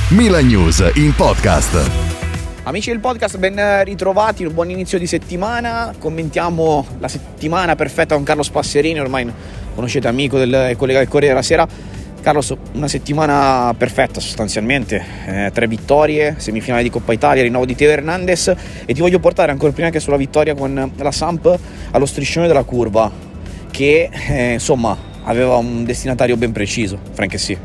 Milan News in podcast. Amici del podcast, ben ritrovati, un buon inizio di settimana. Commentiamo la settimana perfetta con Carlos Passerini, ormai conoscete, amico del collega del Corriere della Sera. Carlos, una settimana perfetta sostanzialmente, 3 vittorie, semifinale di Coppa Italia, rinnovo di Teo Hernandez, e ti voglio portare ancora prima che sulla vittoria con la Samp allo striscione della curva, che insomma aveva un destinatario ben preciso, Frank sì.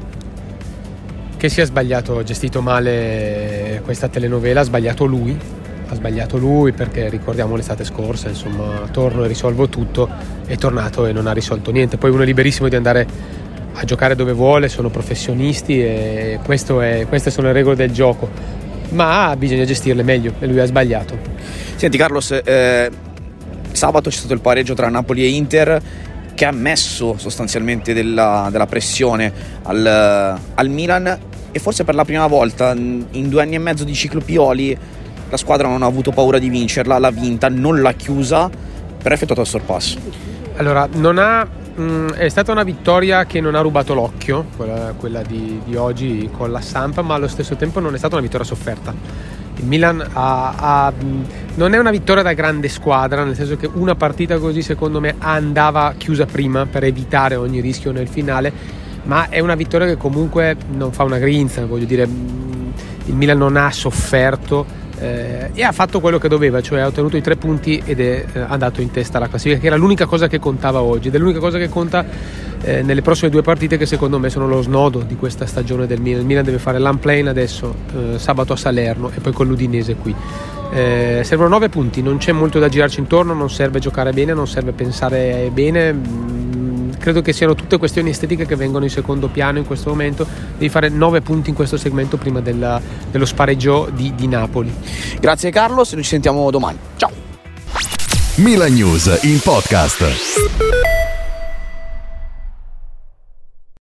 Che sia sbagliato, gestito male questa telenovela, ha sbagliato lui perché ricordiamo l'estate scorsa, insomma, torno e risolvo tutto, è tornato e non ha risolto niente. Poi uno è liberissimo di andare a giocare dove vuole, sono professionisti e queste sono le regole del gioco, ma bisogna gestirle meglio e lui ha sbagliato. Senti Carlos, sabato c'è stato il pareggio tra Napoli e Inter, che ha messo sostanzialmente della pressione al Milan, e forse per la prima volta in 2 anni e mezzo di ciclo Pioli la squadra non ha avuto paura di vincerla, l'ha vinta, non l'ha chiusa, però ha effettuato il sorpasso. Allora, è stata una vittoria che non ha rubato l'occhio, quella di oggi con la Samp, ma allo stesso tempo non è stata una vittoria sofferta. Il Milan non è una vittoria da grande squadra, nel senso che una partita così secondo me andava chiusa prima per evitare ogni rischio nel finale, ma è una vittoria che comunque non fa una grinza, voglio dire, il Milan non ha sofferto e ha fatto quello che doveva, cioè ha ottenuto i 3 punti ed è andato in testa alla classifica, che era l'unica cosa che contava oggi ed è l'unica cosa che conta nelle prossime 2 partite, che secondo me sono lo snodo di questa stagione del Milan. Il Milan deve fare l'unplane adesso, sabato a Salerno e poi con l'Udinese qui. Servono 9 punti, non c'è molto da girarci intorno, non serve giocare bene, non serve pensare bene. Credo che siano tutte questioni estetiche che vengono in secondo piano in questo momento. Devi fare 9 punti in questo segmento prima dello spareggio di Napoli. Grazie Carlos, noi ci sentiamo domani. Ciao. Milan News in podcast.